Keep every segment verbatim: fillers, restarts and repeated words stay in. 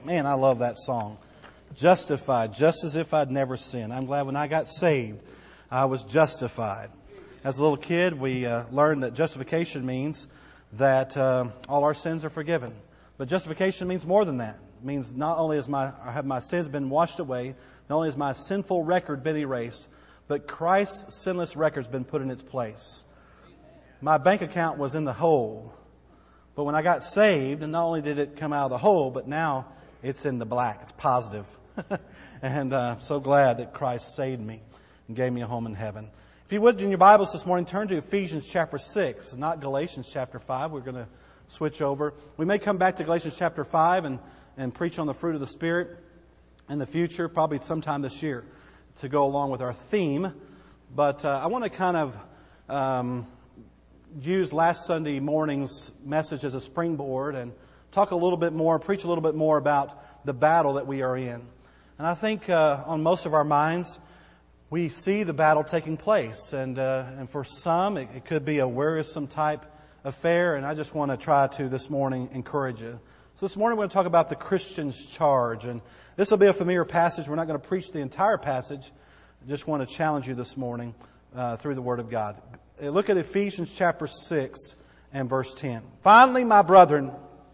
Man, I love that song. Justified, just as if I'd never sinned. I'm glad when I got saved, I was justified. As a little kid, we uh, learned that justification means that uh, all our sins are forgiven. But justification means more than that. It means not only has my, have my sins been washed away, not only has my sinful record been erased, but Christ's sinless record has been put in its place. My bank account was in the hole. But when I got saved, and not only did it come out of the hole, but now it's in the black. It's positive. And uh, I'm so glad that Christ saved me and gave me a home in heaven. If you would, in your Bibles this morning, turn to Ephesians chapter six, not Galatians chapter five. We're going to switch over. We may come back to Galatians chapter five and, and preach on the fruit of the Spirit in the future, probably sometime this year, to go along with our theme. But uh, I want to kind of um, use last Sunday morning's message as a springboard and talk a little bit more, preach a little bit more about the battle that we are in. And I think uh, on most of our minds, we see the battle taking place. And uh, and for some, it, it could be a wearisome type affair. And I just want to try to this morning encourage you. So this morning we're going to talk about the Christian's charge. And this will be a familiar passage. We're not going to preach the entire passage. I just want to challenge you this morning uh, through the Word of God. Look at Ephesians chapter six and verse ten. Finally, my brethren,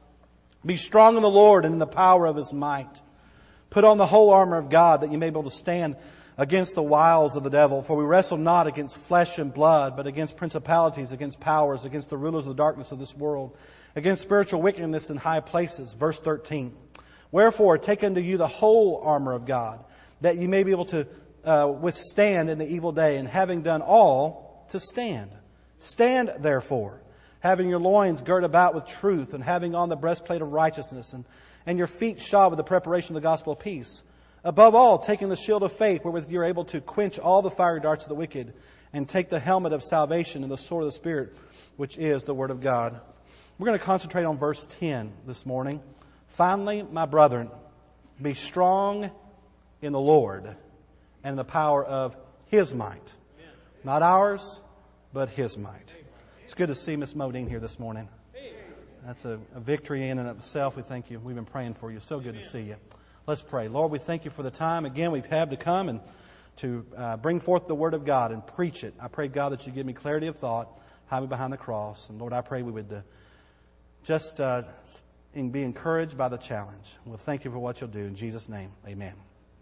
be strong in the Lord and in the power of His might. Put on the whole armor of God, that you may be able to stand against the wiles of the devil. For we wrestle not against flesh and blood, but against principalities, against powers, against the rulers of the darkness of this world, against spiritual wickedness in high places. Verse thirteen. Wherefore, take unto you the whole armor of God, that you may be able to uh, withstand in the evil day, and having done all, to stand. Stand, therefore, having your loins girt about with truth, and having on the breastplate of righteousness, and, and your feet shod with the preparation of the gospel of peace. Above all, taking the shield of faith, wherewith you are able to quench all the fiery darts of the wicked, and take the helmet of salvation and the sword of the Spirit, which is the Word of God. We're going to concentrate on verse ten this morning. Finally, my brethren, be strong in the Lord and in the power of His might. Not ours, but His might. It's good to see Miss Modine here this morning. That's a, a victory in and of itself. We thank you. We've been praying for you. So good to see you. Let's pray. Lord, we thank you for the time again we've had to come and to uh, bring forth the Word of God and preach it. I pray, God, that you give me clarity of thought, hide me behind the cross. And Lord, I pray we would uh, just uh, be encouraged by the challenge. We'll thank you for what you'll do. In Jesus' name, amen.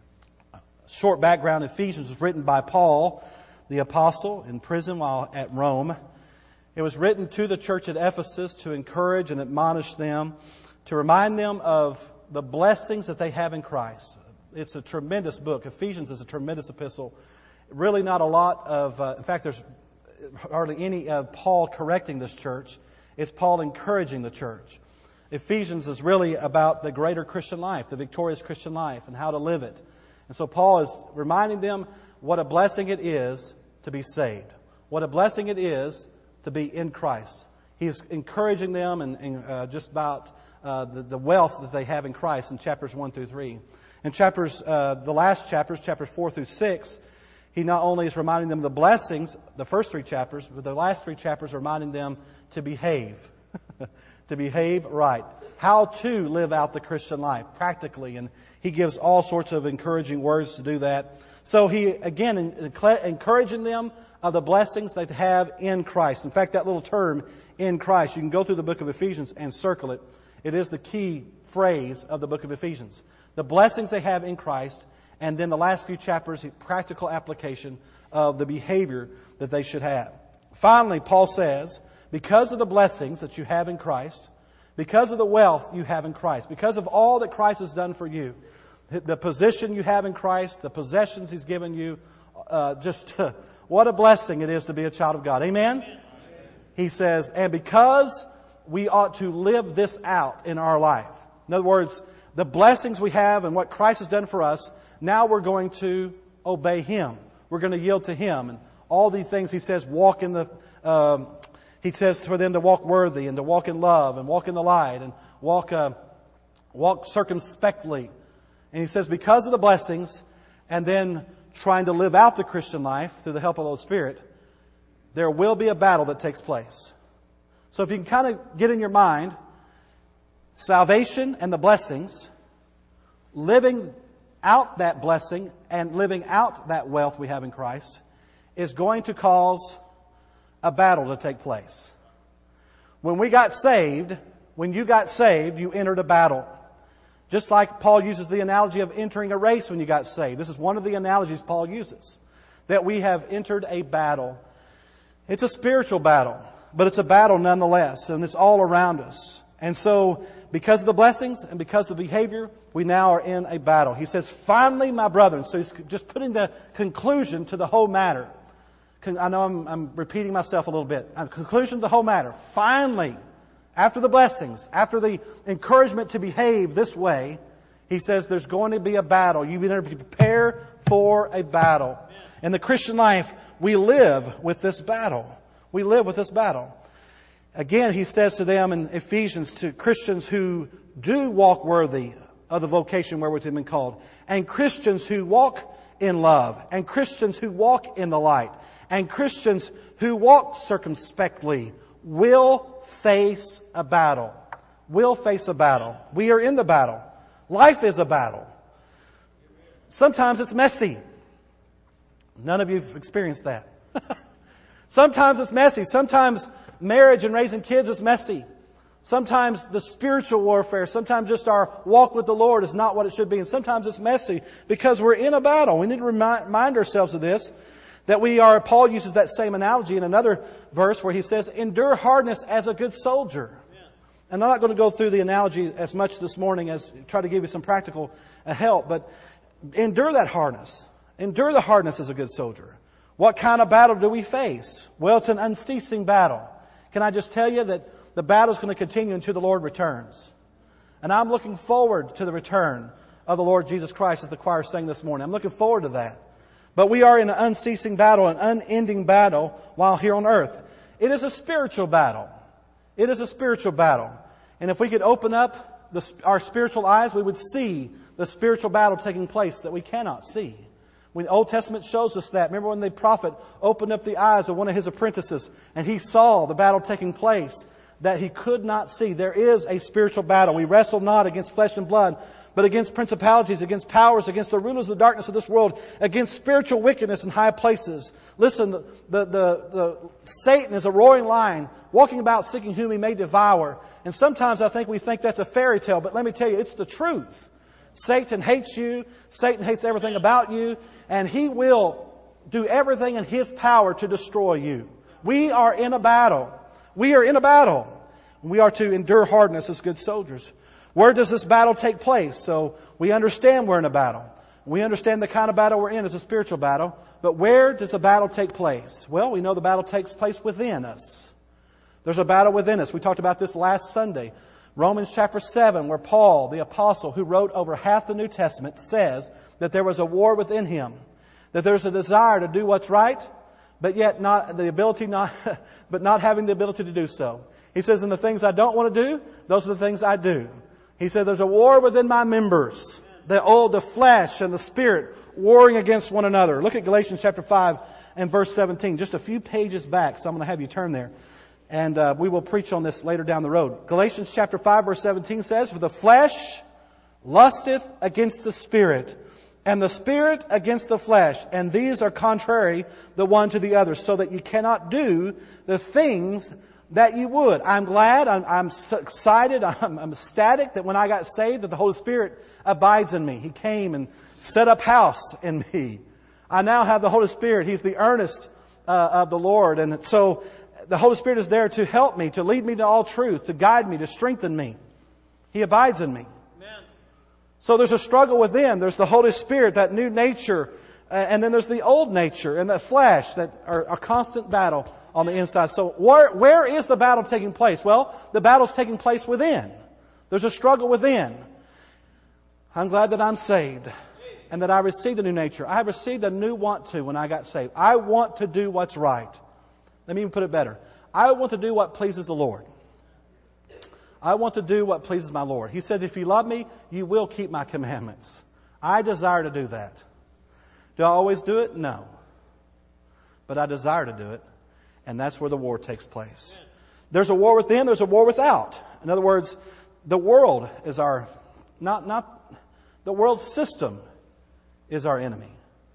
A short background, Ephesians was written by Paul, the apostle, in prison while at Rome. It was written to the church at Ephesus to encourage and admonish them, to remind them of the blessings that they have in Christ. It's a tremendous book. Ephesians is a tremendous epistle. Really not a lot of, uh, in fact, there's hardly any of Paul correcting this church. It's Paul encouraging the church. Ephesians is really about the greater Christian life, the victorious Christian life, and how to live it. And so Paul is reminding them what a blessing it is to be saved. What a blessing it is to be in Christ. He's encouraging them and, and uh, just about uh, the, the wealth that they have in Christ in chapters one through three. In chapters, uh, the last chapters, chapters four through six, he not only is reminding them of the blessings, the first three chapters, but the last three chapters are reminding them to behave. To behave right. How to live out the Christian life practically. And he gives all sorts of encouraging words to do that. So he, again, encouraging them of the blessings they have in Christ. In fact, that little term, in Christ, you can go through the book of Ephesians and circle it. It is the key phrase of the book of Ephesians. The blessings they have in Christ, and then the last few chapters, practical application of the behavior that they should have. Finally, Paul says, because of the blessings that you have in Christ, because of the wealth you have in Christ, because of all that Christ has done for you, the position you have in Christ, the possessions He's given you, uh, just uh, what a blessing it is to be a child of God. Amen? Amen? He says, and because we ought to live this out in our life. In other words, the blessings we have and what Christ has done for us, now we're going to obey Him. We're going to yield to Him. And all these things He says, walk in the... Um, He says for them to walk worthy and to walk in love and walk in the light and walk uh, walk circumspectly. And He says because of the blessings and then trying to live out the Christian life through the help of the Holy Spirit, there will be a battle that takes place. So if you can kind of get in your mind salvation and the blessings living out that blessing and living out that wealth we have in Christ is going to cause a battle to take place. When we got saved, when you got saved, you entered a battle. Just like Paul uses the analogy of entering a race when you got saved. This is one of the analogies Paul uses. That we have entered a battle. It's a spiritual battle, but it's a battle nonetheless, and it's all around us. And so, because of the blessings and because of the behavior, we now are in a battle. He says, finally, my brethren. So he's just putting the conclusion to the whole matter. I know I'm, I'm repeating myself a little bit. Conclusion to the whole matter. Finally, after the blessings, after the encouragement to behave this way, he says there's going to be a battle. You better be prepared for a battle. In the Christian life, we live with this battle. We live with this battle. Again, he says to them in Ephesians, to Christians who do walk worthy of the vocation wherewith they've been called, and Christians who walk in love, and Christians who walk in the light, and Christians who walk circumspectly will face a battle. Will face a battle. We are in the battle. Life is a battle. Sometimes it's messy. None of you have experienced that. Sometimes it's messy. Sometimes marriage and raising kids is messy. Sometimes the spiritual warfare, sometimes just our walk with the Lord is not what it should be. And sometimes it's messy because we're in a battle. We need to remind ourselves of this. That we are, Paul uses that same analogy in another verse where he says, endure hardness as a good soldier. Yeah. And I'm not going to go through the analogy as much this morning as try to give you some practical uh, help, but endure that hardness. Endure the hardness as a good soldier. What kind of battle do we face? Well, it's an unceasing battle. Can I just tell you that the battle is going to continue until the Lord returns? And I'm looking forward to the return of the Lord Jesus Christ, as the choir sang this morning. I'm looking forward to that. But we are in an unceasing battle, an unending battle while here on earth. It is a spiritual battle. It is a spiritual battle. And if we could open up the, our spiritual eyes, we would see the spiritual battle taking place that we cannot see. When the Old Testament shows us that. Remember when the prophet opened up the eyes of one of his apprentices and he saw the battle taking place that he could not see. There is a spiritual battle. We wrestle not against flesh and blood, but against principalities, against powers, against the rulers of the darkness of this world, against spiritual wickedness in high places. Listen, the, the, the, the Satan is a roaring lion, walking about seeking whom he may devour. And sometimes I think we think that's a fairy tale, but let me tell you, it's the truth. Satan hates you. Satan hates everything about you. And he will do everything in his power to destroy you. We are in a battle. We are in a battle. We are to endure hardness as good soldiers. Where does this battle take place? So we understand we're in a battle. We understand the kind of battle we're in is a spiritual battle. But where does the battle take place? Well, we know the battle takes place within us. There's a battle within us. We talked about this last Sunday. Romans chapter seven, where Paul, the apostle who wrote over half the New Testament, says that there was a war within him. That there's a desire to do what's right, but yet not the ability not, but not having the ability to do so. He says, and the things I don't want to do, those are the things I do. He said, there's a war within my members. The old, the flesh and the spirit warring against one another. Look at Galatians chapter five and verse seventeen. Just a few pages back, so I'm going to have you turn there. And uh, we will preach on this later down the road. Galatians chapter five verse seventeen says, for the flesh lusteth against the spirit, and the spirit against the flesh. And these are contrary the one to the other, so that you cannot do the things that you would. I'm glad, I'm, I'm so excited, I'm, I'm ecstatic that when I got saved that the Holy Spirit abides in me. He came and set up house in me. I now have the Holy Spirit. He's the earnest uh, of the Lord. And so the Holy Spirit is there to help me, to lead me to all truth, to guide me, to strengthen me. He abides in me. Amen. So there's a struggle within. There's the Holy Spirit, that new nature. Uh, and then there's the old nature and the flesh that are a constant battle on the inside. So where, where is the battle taking place? Well, the battle's taking place within. There's a struggle within. I'm glad that I'm saved and that I received a new nature. I received a new want to when I got saved. I want to do what's right. Let me even put it better. I want to do what pleases the Lord. I want to do what pleases my Lord. He says, if you love me, you will keep my commandments. I desire to do that. Do I always do it? No. But I desire to do it. And that's where the war takes place. There's a war within, there's a war without. In other words, the world is our, not, not The world system is our enemy.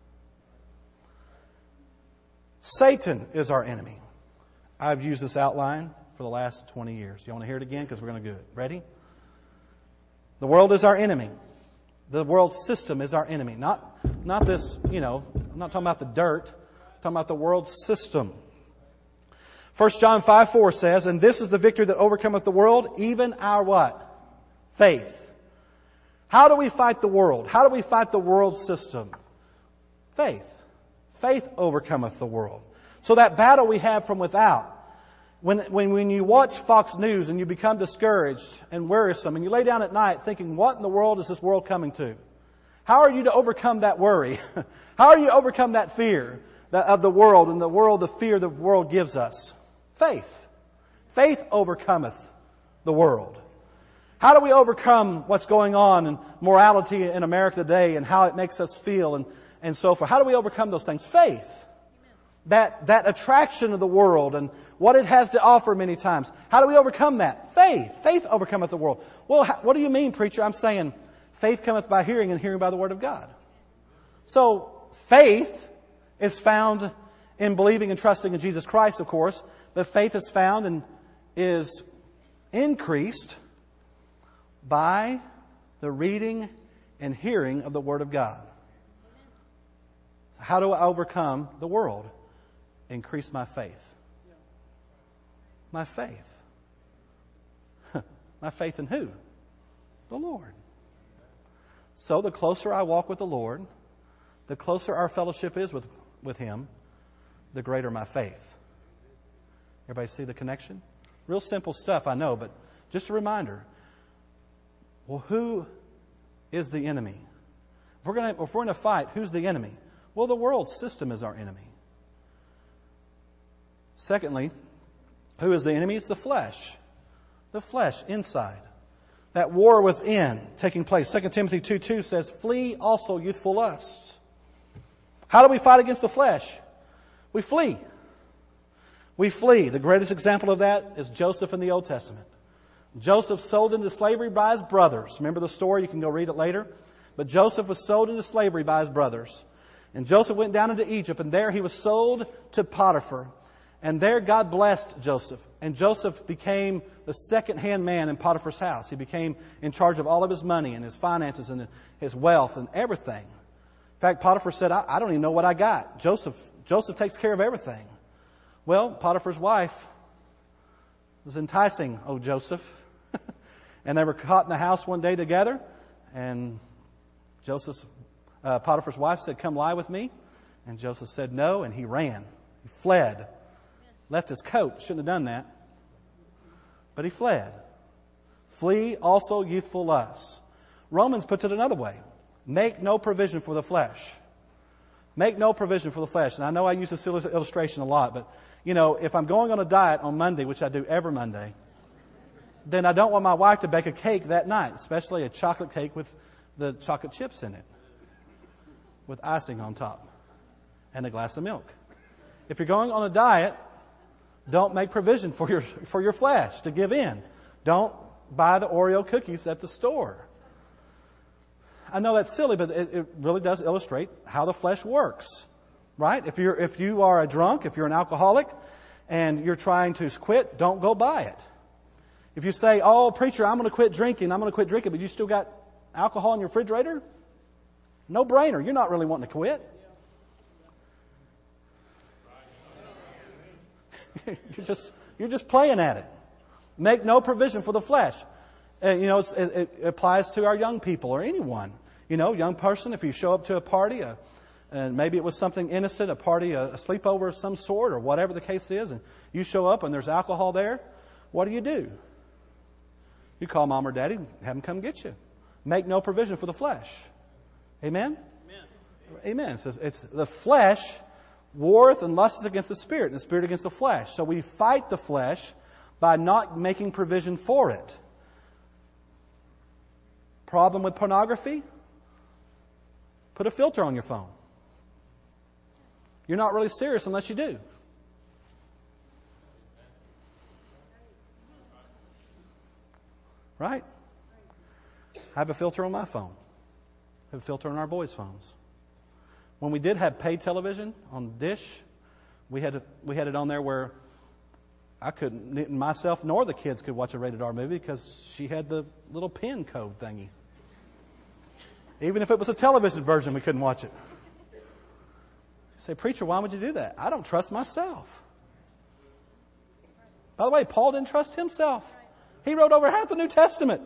Satan is our enemy. I've used this outline for the last twenty years. You want to hear it again? Because we're going to do it. Ready? The world is our enemy. The world system is our enemy. Not, not this, you know, I'm not talking about the dirt. I'm talking about the world system. First John five four says, and this is the victory that overcometh the world, even our what? Faith. How do we fight the world? How do we fight the world system? Faith. Faith overcometh the world. So that battle we have from without. When, when, when you watch Fox News and you become discouraged and wearisome and you lay down at night thinking, what in the world is this world coming to? How are you to overcome that worry? How are you to overcome that fear of the world and the world, the fear the world gives us? Faith. Faith overcometh the world. How do we overcome what's going on in morality in America today and how it makes us feel and, and so forth? How do we overcome those things? Faith. That, that attraction of the world and what it has to offer many times. How do we overcome that? Faith. Faith overcometh the world. Well, how, what do you mean, preacher? I'm saying faith cometh by hearing and hearing by the word of God. So faith is found in believing and trusting in Jesus Christ, of course. But faith is found and is increased by the reading and hearing of the word of God. How do I overcome the world? Increase my faith. My faith. My faith in who? The Lord. So the closer I walk with the Lord, the closer our fellowship is with, with Him, the greater my faith. Everybody see the connection? Real simple stuff, I know, but just a reminder. Well, who is the enemy? If we're going to, if we're in a fight, who's the enemy? Well, the world system is our enemy. Secondly, who is the enemy? It's the flesh. The flesh inside. That war within taking place. Second Timothy two two says, flee also youthful lusts. How do we fight against the flesh? We flee. We flee. The greatest example of that is Joseph in the Old Testament. Joseph sold into slavery by his brothers. Remember the story? You can go read it later. But Joseph was sold into slavery by his brothers. And Joseph went down into Egypt, and there he was sold to Potiphar. And there God blessed Joseph. And Joseph became the second-hand man in Potiphar's house. He became in charge of all of his money and his finances and his wealth and everything. In fact, Potiphar said, I, I don't even know what I got. Joseph, Joseph takes care of everything. Well, Potiphar's wife was enticing old Joseph. And they were caught in the house one day together. And Joseph's, uh, Potiphar's wife said, come lie with me. And Joseph said no, and he ran. He fled. Left his coat. Shouldn't have done that. But he fled. Flee also youthful lusts. Romans puts it another way. Make no provision for the flesh. Make no provision for the flesh. And I know I use this illustration a lot, but, you know, if I'm going on a diet on Monday, which I do every Monday, then I don't want my wife to bake a cake that night, especially a chocolate cake with the chocolate chips in it, with icing on top, and a glass of milk. If you're going on a diet, don't make provision for your for your flesh to give in. Don't buy the Oreo cookies at the store. I know that's silly, but it, it really does illustrate how the flesh works, right? If you're if you are a drunk, if you're an alcoholic, and you're trying to quit, don't go buy it. If you say, "Oh, preacher, I'm going to quit drinking. I'm going to quit drinking," but you still got alcohol in your refrigerator, no brainer. You're not really wanting to quit. You're just you're just playing at it. Make no provision for the flesh. Uh, you know, it's, it, it applies to our young people or anyone. You know, young person, if you show up to a party, uh, and maybe it was something innocent, a party, a, a sleepover of some sort, or whatever the case is, and you show up and there's alcohol there, what do you do? You call mom or daddy, have them come get you. Make no provision for the flesh. Amen? Amen. Amen. It says it's the flesh warreth and lusteth against the spirit, and the spirit against the flesh. So we fight the flesh by not making provision for it. Problem with pornography? Put a filter on your phone. You're not really serious unless you do. Right? I have a filter on my phone. have a filter on our boys' phones. When we did have paid television on Dish, we had a, we had it on there where I couldn't, myself nor the kids could watch a rated R movie because she had the little pin code thingy. Even if it was a television version, we couldn't watch it. You say, preacher, why would you do that? I don't trust myself. By the way, Paul didn't trust himself. He wrote over half the New Testament.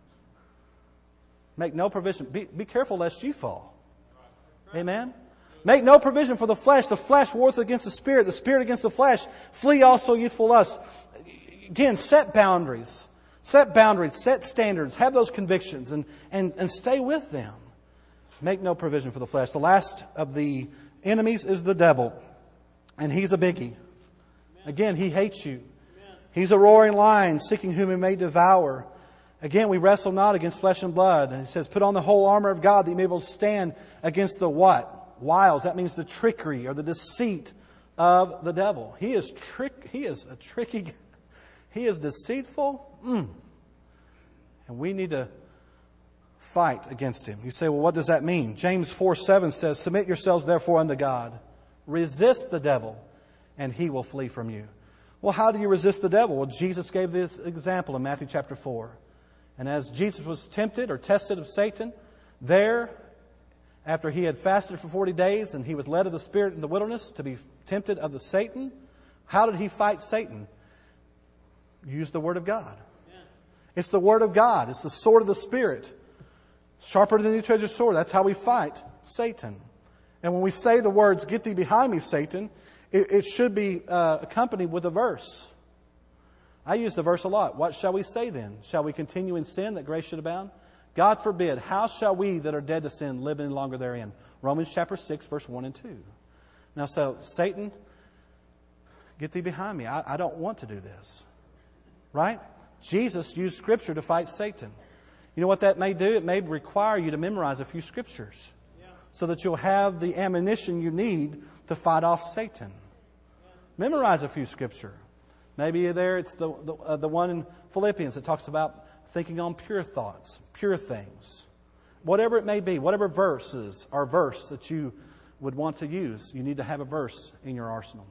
Make no provision. Be, be careful lest you fall. Amen? Make no provision for the flesh. The flesh warreth against the spirit. The spirit against the flesh. Flee also youthful lusts. Again, set boundaries. Set boundaries. Set standards. Have those convictions and, and, and stay with them. Make no provision for the flesh. The last of the enemies is the devil. And he's a biggie. Again, he hates you. He's a roaring lion seeking whom he may devour. Again, we wrestle not against flesh and blood. And he says, put on the whole armor of God that you may be able to stand against the what? Wiles. That means the trickery or the deceit of the devil. He is trick. He is a tricky. He is deceitful. Mm. And we need to fight against him. You say, well, what does that mean? James four seven says, submit yourselves therefore unto God. Resist the devil, and he will flee from you. Well, how do you resist the devil? Well, Jesus gave this example in Matthew chapter four. And as Jesus was tempted or tested of Satan, there, after he had fasted for forty days and he was led of the Spirit in the wilderness to be tempted of the Satan, how did he fight Satan? Use the Word of God. Yeah. It's the Word of God. It's the sword of the Spirit. Sharper than any two-edged sword. That's how we fight Satan. And when we say the words, get thee behind me, Satan, it, it should be uh, accompanied with a verse. I use the verse a lot. What shall we say then? Shall we continue in sin that grace should abound? God forbid. How shall we that are dead to sin live any longer therein? Romans chapter six, verse one and two. Now, so, Satan, get thee behind me. I, I don't want to do this. Right? Jesus used Scripture to fight Satan. You know what that may do? It may require you to memorize a few Scriptures so that you'll have the ammunition you need to fight off Satan. Memorize a few Scripture. Maybe there it's the, the, uh, the one in Philippians that talks about thinking on pure thoughts, pure things. Whatever it may be, whatever verses or verse that you would want to use, you need to have a verse in your arsenal.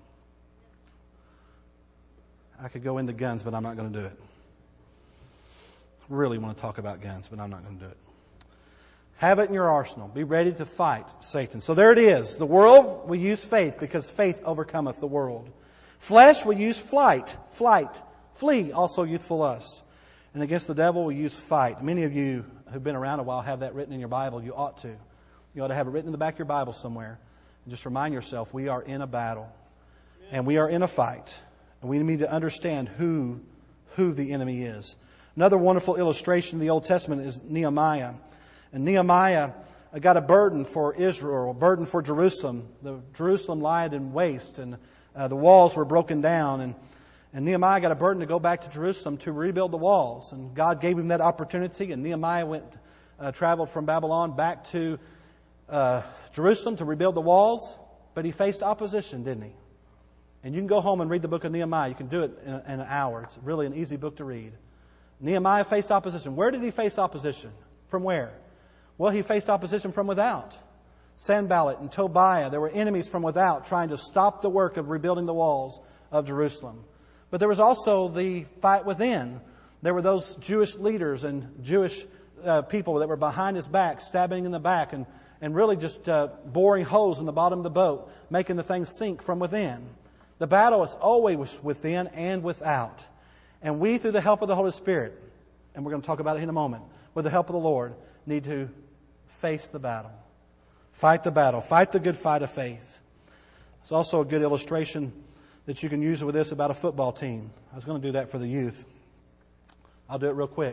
I could go into guns, but I'm not going to do it. Really want to talk about guns, but I'm not going to do it. Have it in your arsenal. Be ready to fight Satan. So there it is. The world, we use faith because faith overcometh the world. Flesh, we use flight. Flight. Flee, also youthful lusts. And against the devil, we use fight. Many of you who've been around a while have that written in your Bible. You ought to. You ought to have it written in the back of your Bible somewhere. And just remind yourself, we are in a battle. And we are in a fight. And we need to understand who, who the enemy is. Another wonderful illustration in the Old Testament is Nehemiah. And Nehemiah got a burden for Israel, a burden for Jerusalem. The Jerusalem lied in waste, and uh, the walls were broken down. And, and Nehemiah got a burden to go back to Jerusalem to rebuild the walls. And God gave him that opportunity. And Nehemiah went, uh, traveled from Babylon back to uh, Jerusalem to rebuild the walls. But he faced opposition, didn't he? And you can go home and read the book of Nehemiah. You can do it in, a, in an hour. It's really an easy book to read. Nehemiah faced opposition. Where did he face opposition? From where? Well, he faced opposition from without. Sanballat and Tobiah, there were enemies from without trying to stop the work of rebuilding the walls of Jerusalem. But there was also the fight within. There were those Jewish leaders and Jewish uh, people that were behind his back, stabbing in the back and, and really just uh, boring holes in the bottom of the boat, making the thing sink from within. The battle is always within and without. And we, through the help of the Holy Spirit, and we're going to talk about it in a moment, with the help of the Lord, need to face the battle. Fight the battle. Fight the good fight of faith. It's also a good illustration that you can use with this about a football team. I was going to do that for the youth. I'll do it real quick.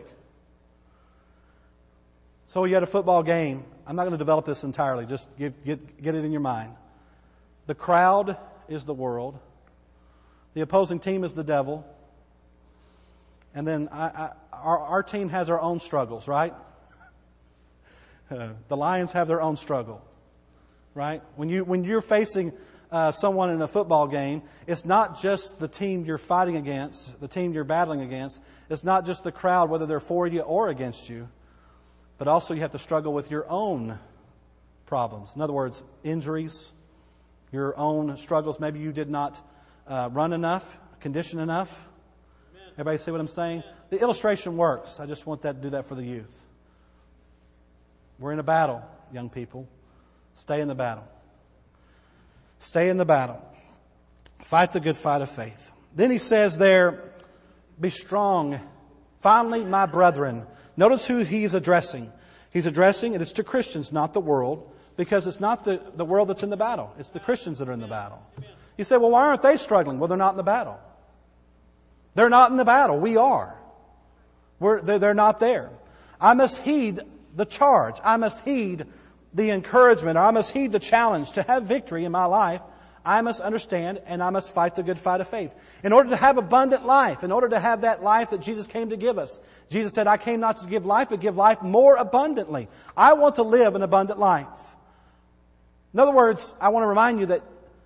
So you had a football game. I'm not going to develop this entirely. Just get, get, get it in your mind. The crowd is the world. The opposing team is the devil. And then I, I, our, our team has our own struggles, right? Uh, the Lions have their own struggle, right? When you when you're facing uh, someone in a football game, it's not just the team you're fighting against, the team you're battling against. It's not just the crowd, whether they're for you or against you. but also you have to struggle with your own problems. In other words, injuries, your own struggles. Maybe you did not uh, run enough, condition enough. Amen. Everybody see what I'm saying? Amen. The illustration works. I just want that to do that for the youth. We're in a battle, young people. Stay in the battle. Stay in the battle. Fight the good fight of faith. Then he says there, be strong. Finally, my brethren. Notice who he's addressing. He's addressing, and it's to Christians, not the world, because it's not the, the world that's in the battle. It's the Christians that are in the battle. You say, well, why aren't they struggling? Well, they're not in the battle. They're not in the battle. We are. We're, they're, they're not there. I must heed the charge. I must heed the encouragement. Or I must heed the challenge to have victory in my life. I must understand and I must fight the good fight of faith. In order to have abundant life, in order to have that life that Jesus came to give us. Jesus said, I came not to give life, but give life more abundantly. I want to live an abundant life. In other words, I want to remind you that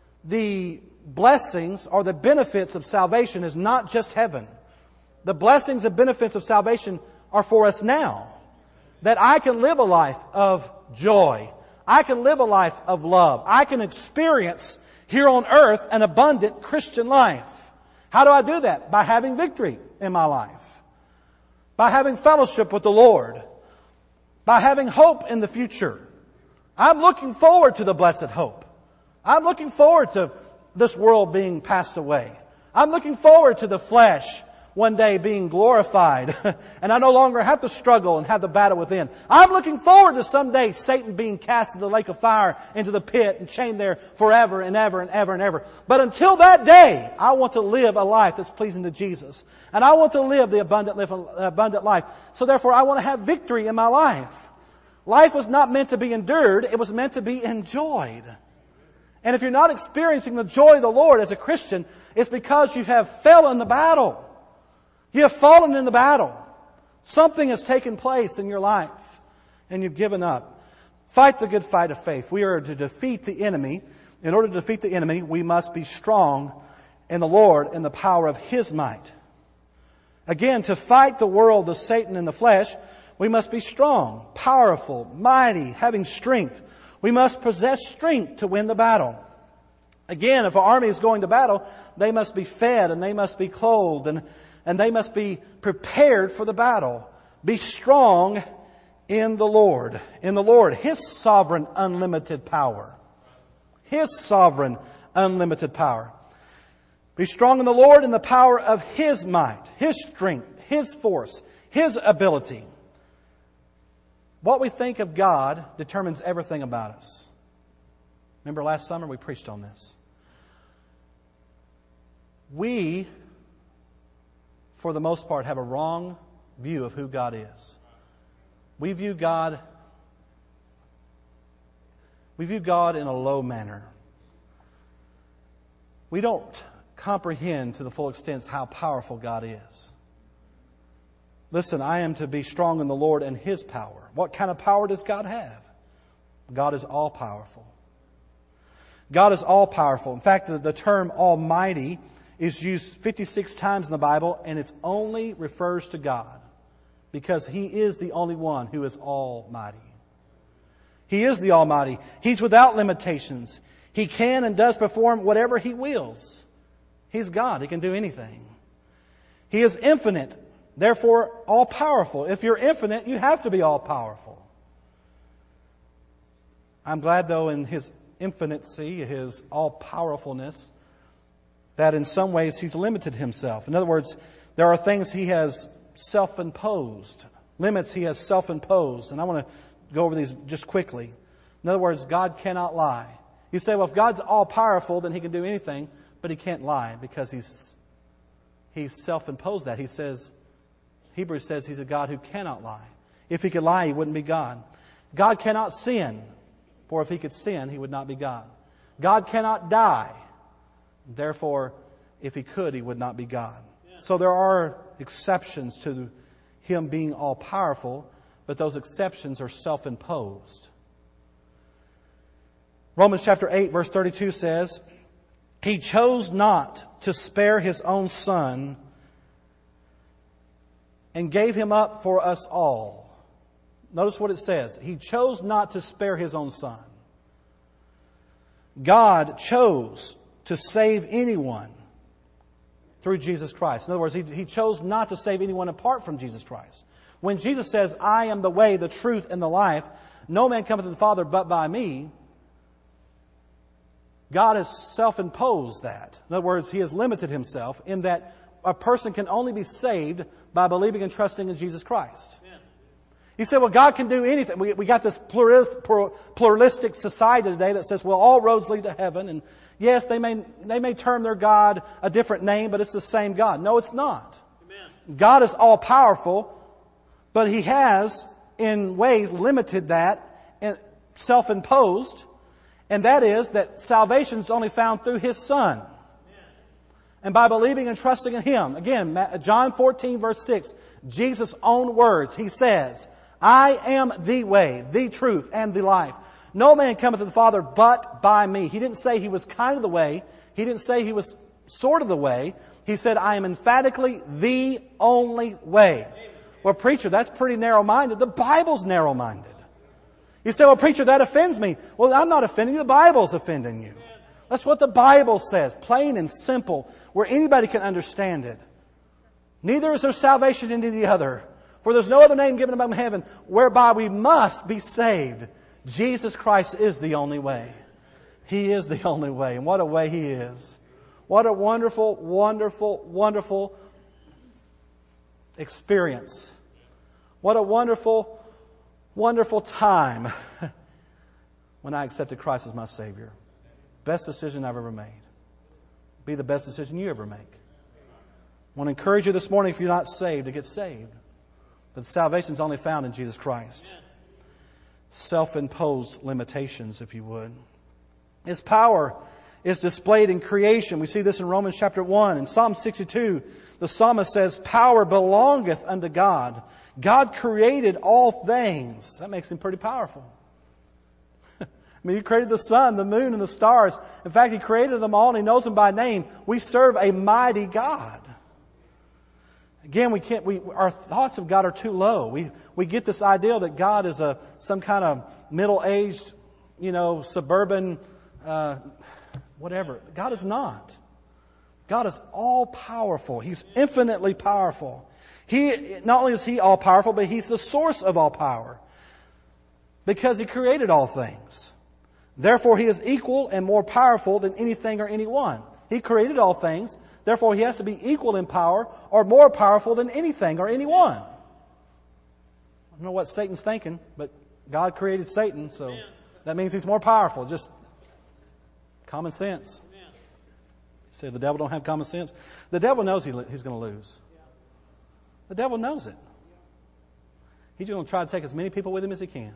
the blessings or the benefits of salvation is not just heaven. The blessings and benefits of salvation are for us now. That I can live a life of joy. I can live a life of love. I can experience here on earth an abundant Christian life. How do I do that? By having victory in my life. By having fellowship with the Lord. By having hope in the future. I'm looking forward to the blessed hope. I'm looking forward to this world being passed away. I'm looking forward to the flesh one day being glorified. And I no longer have to struggle and have the battle within. I'm looking forward to someday Satan being cast into the lake of fire, into the pit, and chained there forever and ever and ever and ever. But until that day, I want to live a life that's pleasing to Jesus. And I want to live the abundant, live, abundant life. So therefore, I want to have victory in my life. Life was not meant to be endured. It was meant to be enjoyed. And if you're not experiencing the joy of the Lord as a Christian, it's because you have fell in the battle. You have fallen in the battle. Something has taken place in your life and you've given up. Fight the good fight of faith. We are to defeat the enemy. In order to defeat the enemy, we must be strong in the Lord in the power of His might. Again, to fight the world of Satan in the flesh, we must be strong, powerful, mighty, having strength. We must possess strength to win the battle. Again, if an army is going to battle, they must be fed and they must be clothed and And they must be prepared for the battle. Be strong in the Lord. In the Lord. His sovereign, unlimited power. His sovereign, unlimited power. Be strong in the Lord in the power of His might. His strength. His force. His ability. What we think of God determines everything about us. Remember last summer we preached on this. We, for the most part, have a wrong view of who God is. We view God, we view God in a low manner. We don't comprehend to the full extent how powerful God is. Listen, I am to be strong in the Lord and His power. What kind of power does God have? God is all powerful. God is all powerful. In fact, the, the term Almighty is used fifty-six times in the Bible, and it only refers to God because He is the only one who is almighty. He is the Almighty. He's without limitations. He can and does perform whatever He wills. He's God. He can do anything. He is infinite, therefore all-powerful. If you're infinite, you have to be all-powerful. I'm glad, though, in His infinity, His all-powerfulness, that in some ways He's limited Himself. In other words, there are things He has self-imposed, limits He has self-imposed. And I want to go over these just quickly. In other words, God cannot lie. You say, well, if God's all-powerful, then He can do anything, but He can't lie because He's He's self-imposed that. He says, Hebrews says He's a God who cannot lie. If He could lie, He wouldn't be God. God cannot sin, for if He could sin, He would not be God. God cannot die. Therefore, if He could, He would not be God. So there are exceptions to Him being all-powerful, but those exceptions are self-imposed. Romans chapter eight, verse thirty-two says, He chose not to spare His own Son and gave Him up for us all. Notice what it says. He chose not to spare His own Son. God chose to save anyone through Jesus Christ. In other words, He, he chose not to save anyone apart from Jesus Christ. When Jesus says, I am the way, the truth, and the life, no man cometh to the Father but by me, God has self-imposed that. In other words, He has limited Himself in that a person can only be saved by believing and trusting in Jesus Christ. Yeah. You say, well, God can do anything. We, we got this pluralistic society today that says, well, all roads lead to heaven. And yes, they may, they may term their God a different name, but it's the same God. No, it's not. Amen. God is all-powerful, but He has, in ways, limited that and self-imposed. And that is that salvation is only found through His Son. And by believing and trusting in Him. Again, John fourteen verse six, Jesus' own words. He says, I am the way, the truth, and the life. No man cometh to the Father but by me. He didn't say He was kind of the way. He didn't say He was sort of the way. He said, I am emphatically the only way. Well, preacher, that's pretty narrow-minded. The Bible's narrow-minded. You say, well, preacher, that offends me. Well, I'm not offending you. The Bible's offending you. That's what the Bible says, plain and simple, where anybody can understand it. Neither is there salvation in any other, for there's no other name given among heaven whereby we must be saved. Jesus Christ is the only way. He is the only way. And what a way He is. What a wonderful, wonderful, wonderful experience. What a wonderful, wonderful time when I accepted Christ as my Savior. Best decision I've ever made. Be the best decision you ever make. I want to encourage you this morning, if you're not saved, to get saved. But salvation is only found in Jesus Christ. Self-imposed limitations, if you would. His power is displayed in creation. We see this in Romans chapter one. In Psalm sixty-two, the psalmist says, power belongeth unto God. God created all things. That makes Him pretty powerful. I mean, He created the sun, the moon, and the stars. In fact, He created them all and He knows them by name. We serve a mighty God. Again, we can't, we, our thoughts of God are too low. We, we get this idea that God is a, some kind of middle-aged, you know, suburban, uh, whatever. God is not. God is all-powerful. He's infinitely powerful. He, not only is He all-powerful, but He's the source of all power. Because He created all things. Therefore, He is equal and more powerful than anything or anyone. He created all things. Therefore, He has to be equal in power or more powerful than anything or anyone. I don't know what Satan's thinking, but God created Satan, so that means he's more powerful. Just common sense. You say the devil don't have common sense? The devil knows he, he's going to lose. The devil knows it. He's going to try to take as many people with him as he can.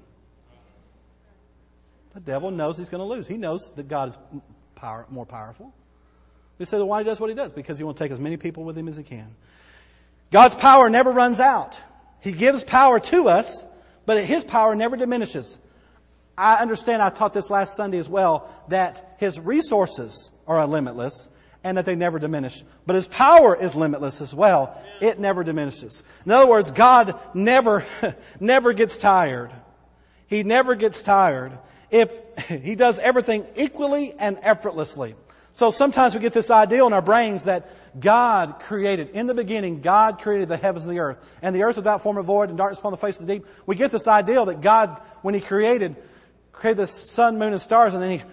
The devil knows he's going to lose. He knows that God is power, more powerful. We say, well, why he does what He does? Because He wants to take as many people with Him as He can. God's power never runs out. He gives power to us, but His power never diminishes. I understand, I taught this last Sunday as well, that His resources are limitless and that they never diminish. But His power is limitless as well. It never diminishes. In other words, God never, never gets tired. He never gets tired. If He does everything equally and effortlessly. So sometimes we get this idea in our brains that God created, in the beginning, God created the heavens and the earth. And the earth without form or void and darkness upon the face of the deep. We get this idea that God, when He created, created the sun, moon, and stars, and then He...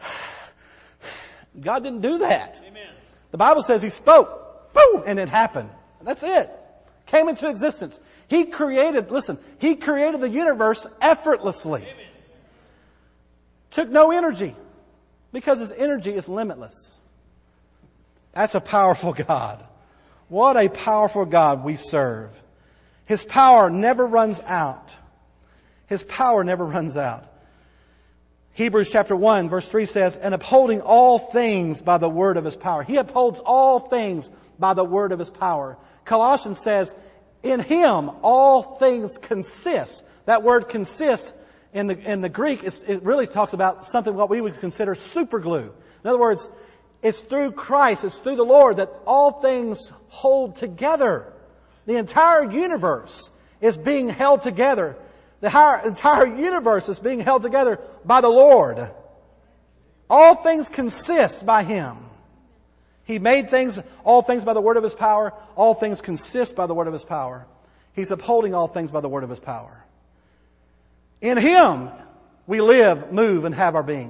God didn't do that. Amen. The Bible says He spoke, boom, and it happened. That's it. Came into existence. He created, listen, He created the universe effortlessly. Amen. Took no energy. Because His energy is limitless. That's a powerful God. What a powerful God we serve. His power never runs out. His power never runs out. Hebrews chapter one verse three says, and upholding all things by the word of His power. He upholds all things by the word of His power. Colossians says, in Him all things consist. That word consist In the, in the Greek, it's, it really talks about something what we would consider super glue. In other words, it's through Christ, it's through the Lord that all things hold together. The entire universe is being held together The entire, entire universe is being held together by the Lord. All things consist by Him. He made things, all things by the word of His power. All things consist by the word of His power. He's upholding all things by the word of His power. In Him we live, move, and have our being.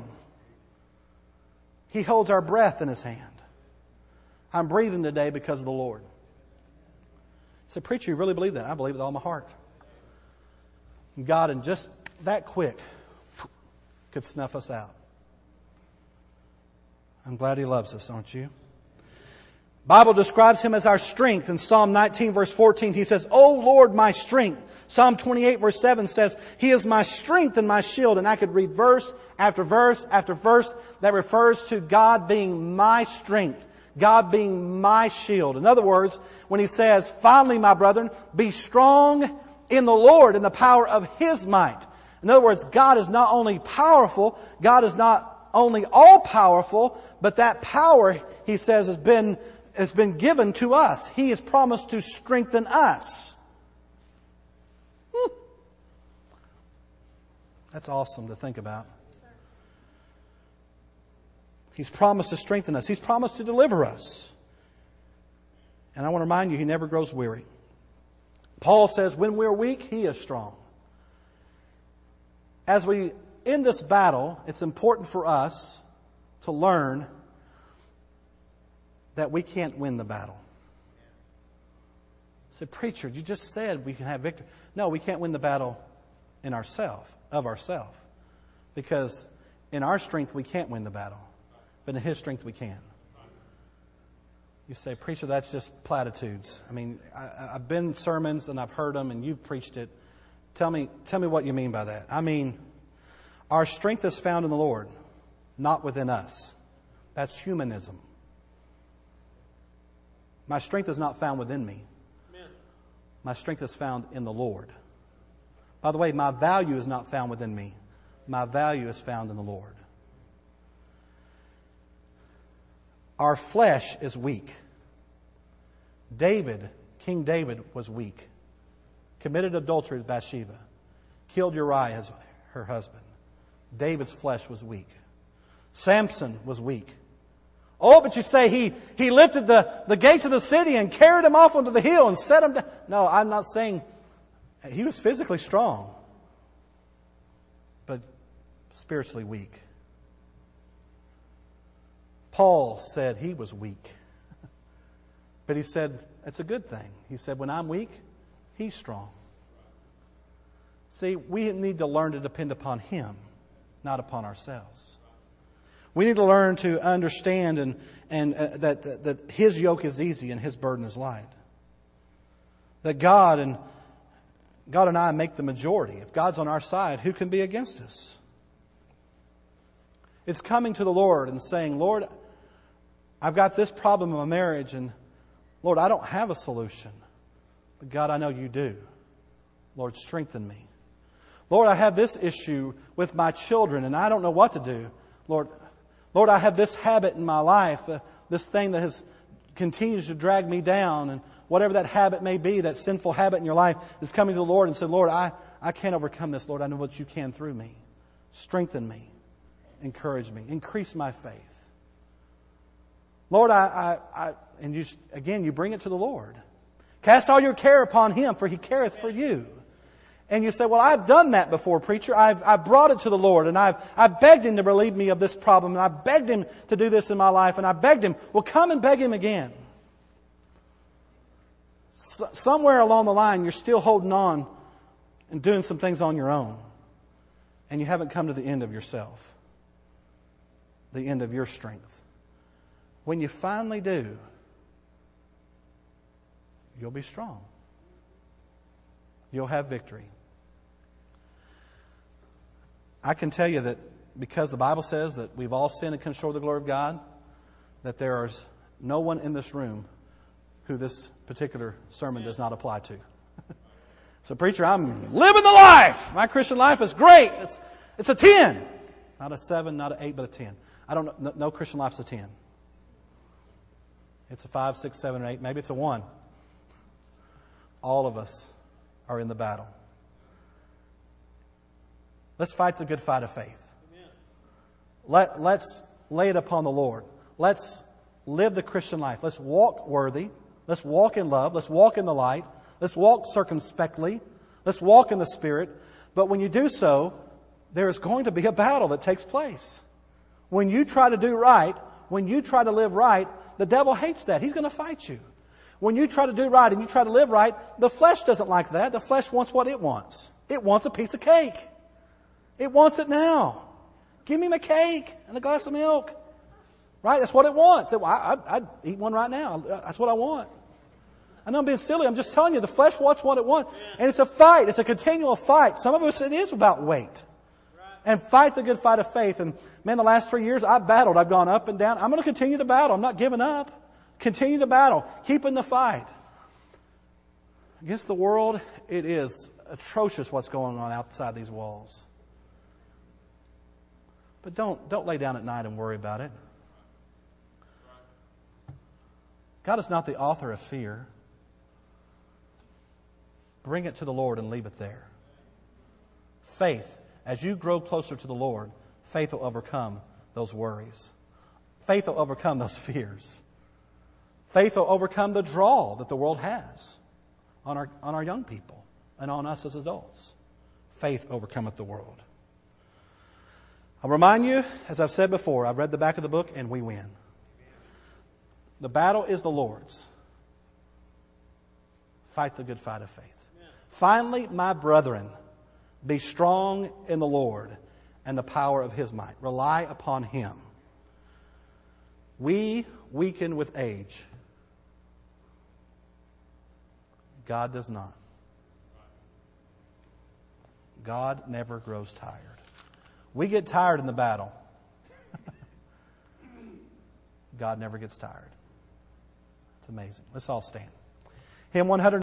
He holds our breath in His hand. I'm breathing today because of the Lord. I said, preacher, you really believe that? I believe it with all my heart. God, in just that quick, could snuff us out. I'm glad He loves us, aren't you? Bible describes Him as our strength. In Psalm nineteen verse fourteen, He says, O Lord, my strength. Psalm twenty-eight verse seven says, He is my strength and my shield. And I could read verse after verse after verse that refers to God being my strength. God being my shield. In other words, when He says, finally, my brethren, be strong in the Lord in the power of His might. In other words, God is not only powerful, God is not only all-powerful, but that power, He says, has been has been given to us. He has promised to strengthen us. Hmm. That's awesome to think about. He's promised to strengthen us. He's promised to deliver us. And I want to remind you, He never grows weary. Paul says, when we're weak, He is strong. As we end this battle, it's important for us to learn that we can't win the battle. I said, preacher, you just said we can have victory. No, we can't win the battle in ourselves, of ourselves. Because in our strength, we can't win the battle. But in His strength, we can. You say, preacher, that's just platitudes. I mean, I, I've been in sermons and I've heard them and you've preached it. Tell me, tell me what you mean by that. I mean, our strength is found in the Lord, not within us. That's humanism. My strength is not found within me. Amen. My strength is found in the Lord. By the way, my value is not found within me. My value is found in the Lord. Our flesh is weak. David, King David, was weak. Committed adultery with Bathsheba. Killed Uriah, his, her husband. David's flesh was weak. Samson was weak. Oh, but you say he, he lifted the, the gates of the city and carried him off onto the hill and set him down. No, I'm not saying he was physically strong, but spiritually weak. Paul said he was weak. But he said, it's a good thing. He said, when I'm weak, He's strong. See, we need to learn to depend upon Him, not upon ourselves. We need to learn to understand and, and uh, that, that, that His yoke is easy and His burden is light. That God and God and I make the majority. If God's on our side, who can be against us? It's coming to the Lord and saying, Lord, I've got this problem in my marriage and Lord, I don't have a solution. But God, I know You do. Lord, strengthen me. Lord, I have this issue with my children and I don't know what to do. Lord, Lord, I have this habit in my life, uh, this thing that has continues to drag me down, and whatever that habit may be, that sinful habit in your life is coming to the Lord and said, Lord, I, I can't overcome this. Lord, I know what You can through me. Strengthen me. Encourage me. Increase my faith. Lord, I, I, I and you, again, you bring it to the Lord. Cast all your care upon Him, for He careth for you. And you say, well, I've done that before, preacher. I've, I've brought it to the Lord and I've, I've begged Him to relieve me of this problem and I've begged Him to do this in my life and I begged Him. Well, come and beg Him again. S- somewhere along the line, you're still holding on and doing some things on your own. And you haven't come to the end of yourself. The end of your strength. When you finally do, you'll be strong. You'll have victory. I can tell you that because the Bible says that we've all sinned and come short of the glory of God, that there is no one in this room who this particular sermon does not apply to. So, preacher, I'm living the life. My Christian life is great. It's it's a ten. Not a seven, not an eight, but a ten. I don't know. No, no Christian life's a ten. It's a five, six, seven, or eight. Maybe it's a one. All of us are in the battle. Let's fight the good fight of faith. Let, let's lay it upon the Lord. Let's live the Christian life. Let's walk worthy. Let's walk in love. Let's walk in the light. Let's walk circumspectly. Let's walk in the Spirit. But when you do so, there is going to be a battle that takes place. When you try to do right, when you try to live right, the devil hates that. He's going to fight you. When you try to do right and you try to live right, the flesh doesn't like that. The flesh wants what it wants. It wants a piece of cake. It wants it now. Give me my cake and a glass of milk. Right? That's what it wants. It, I, I, I'd eat one right now. That's what I want. I know I'm being silly. I'm just telling you, the flesh wants what it wants. And it's a fight. It's a continual fight. Some of us, it is about weight. And fight the good fight of faith. And man, the last three years, I've battled. I've gone up and down. I'm going to continue to battle. I'm not giving up. Continue to battle. Keep in the fight. Against the world, it is atrocious what's going on outside these walls. But don't, don't lay down at night and worry about it. God is not the author of fear. Bring it to the Lord and leave it there. Faith. As you grow closer to the Lord, faith will overcome those worries. Faith will overcome those fears. Faith will overcome the draw that the world has on our, on our young people and on us as adults. Faith overcometh the world. I'll remind you, as I've said before, I've read the back of the book and we win. The battle is the Lord's. Fight the good fight of faith. Finally, my brethren, be strong in the Lord and the power of His might. Rely upon Him. We weaken with age. God does not. God never grows tired. We get tired in the battle. God never gets tired. It's amazing. Let's all stand. Hymn one hundred